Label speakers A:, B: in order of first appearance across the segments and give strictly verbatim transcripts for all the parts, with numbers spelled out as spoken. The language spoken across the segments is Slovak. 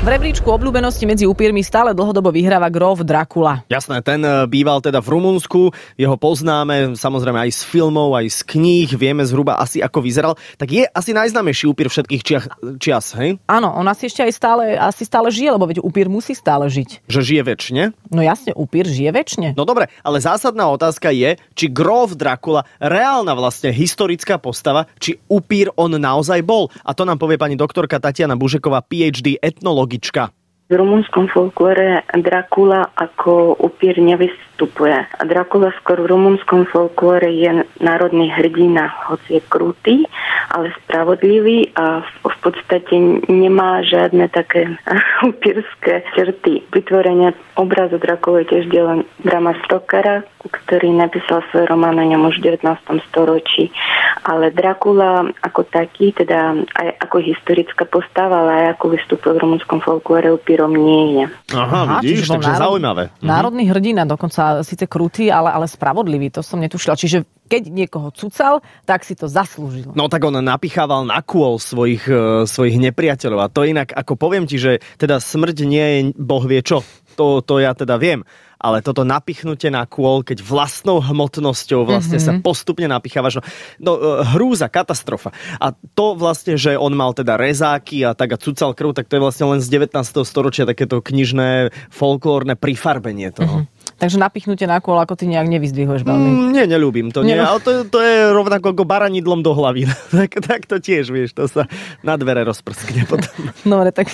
A: V rebríčku obľúbenosti medzi upírmi stále dlhodobo vyhráva gróf Drakula.
B: Jasné, ten býval teda v Rumunsku, jeho poznáme samozrejme aj z filmov, aj z kníh, vieme zhruba asi ako vyzeral. Tak je asi najznámejší upír všetkých čiach, čias, hej?
A: Áno, on asi ešte aj stále, asi stále žije, lebo veď upír musí stále žiť.
B: Že žije večne?
A: No jasne, upír žije večne.
B: No dobre, ale zásadná otázka je, či gróf Drakula, reálna vlastne historická postava, či upír on naozaj bol. A to nám povie pani doktorka Tatiana Bužeková, pé há dé etnologička.
C: V rumunskom folklóre Drakula ako upír nevystupuje. Drakula skôr v rumunskom folklóre je národný hrdina, hoci je krutý, ale spravodlivý a v podstate nemá žiadne také upírske črty. Vytvorenie obrazu Drakula je tiež dielo Brama Stokera, ktorý napísal svoj román o ňom už v devätnástom storočí. Ale Drakula ako taký, teda aj ako historická postava, ale aj ako vystupuje v rumunskom folklóre upírom nie je.
B: Aha, vidíš, takže národ, zaujímavé.
A: Národný hrdina, dokonca síce krutý, ale, ale spravodlivý, to som netušila. Čiže keď niekoho cucal, tak si to zaslúžil.
B: No tak on napichával na kôl svojich, svojich nepriateľov. A to inak, ako poviem ti, že teda smrť nie je boh vie čo. To, to ja teda viem. Ale toto napichnutie na kôl, keď vlastnou hmotnosťou vlastne mm-hmm. sa postupne napichávaš. No, no hrúza, katastrofa. A to vlastne, že on mal teda rezáky a tak a cucal krv, tak to je vlastne len z devätnásteho storočia takéto knižné, folklórne prifarbenie toho.
A: Mm-hmm. Takže napichnutie na kôl, ako ty nejak nevyzdvihuješ veľmi.
B: Mm, nie, neľúbim to. Nie, ale to, to je rovnako ako baranidlom do hlavy. tak, tak to tiež, vieš, to sa na dvere rozprskne potom.
A: Dobre, tak...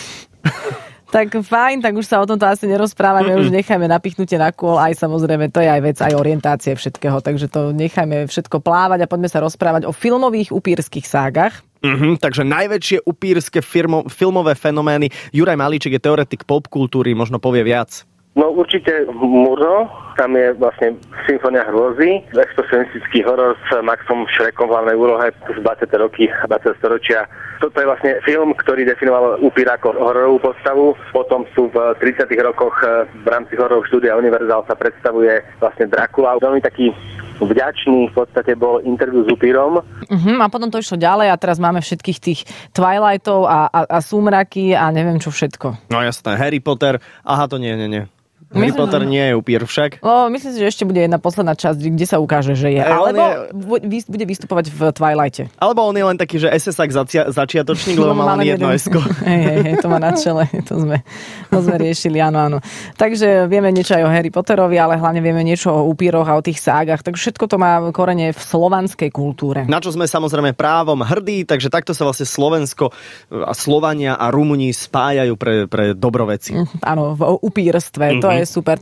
A: Tak fajn, tak už sa o tomto asi nerozprávame, už nechajme napichnutie na kôl, aj samozrejme, to je aj vec, aj orientácie všetkého, takže to nechajme všetko plávať a poďme sa rozprávať o filmových upírskych ságach.
B: Mm-hmm, takže najväčšie upírske firmo, filmové fenomény. Juraj Malíček je teoretik popkultúry, možno povie viac.
D: No určite Murno, tam je vlastne Symfónia hrôzy, expresionistický horor s Maxom Šrekom v hlavnej úlohe z dvadsiate roky dvadsiateho storočia. Toto je vlastne film, ktorý definoval upíra ako hororovú postavu. Potom sú v tridsiatych rokoch v rámci hororov štúdia Universal sa predstavuje vlastne Drakula. Veľmi taký vďačný v podstate bol interview s upírom.
A: Uh-huh, a potom to išlo ďalej a teraz máme všetkých tých Twilightov a, a, a súmraky a neviem čo všetko.
B: No jasné, Harry Potter. Aha, to nie, nie, nie. Harry myslím, Potter nie je upír však.
A: No, myslím si, že ešte bude jedna posledná časť, kde sa ukáže, že je. E, Alebo je... bude vystupovať v Twilighte.
B: Alebo on je len taký, že es es ák zacia- začiatočník, lebo mal len jedno esko.
A: Hej, hej, hej, to má na čele. To sme, to sme riešili, áno, áno. Takže vieme niečo aj o Harry Potterovi, ale hlavne vieme niečo o upíroch a o tých ságach. Takže všetko to má korene v slovanskej kultúre.
B: Na čo sme samozrejme právom hrdí, takže takto sa vlastne Slovensko a Slovania a Rumúni spájajú pre, pre dobroveci.
A: Áno, v upírstve. Mm-hmm. To je super.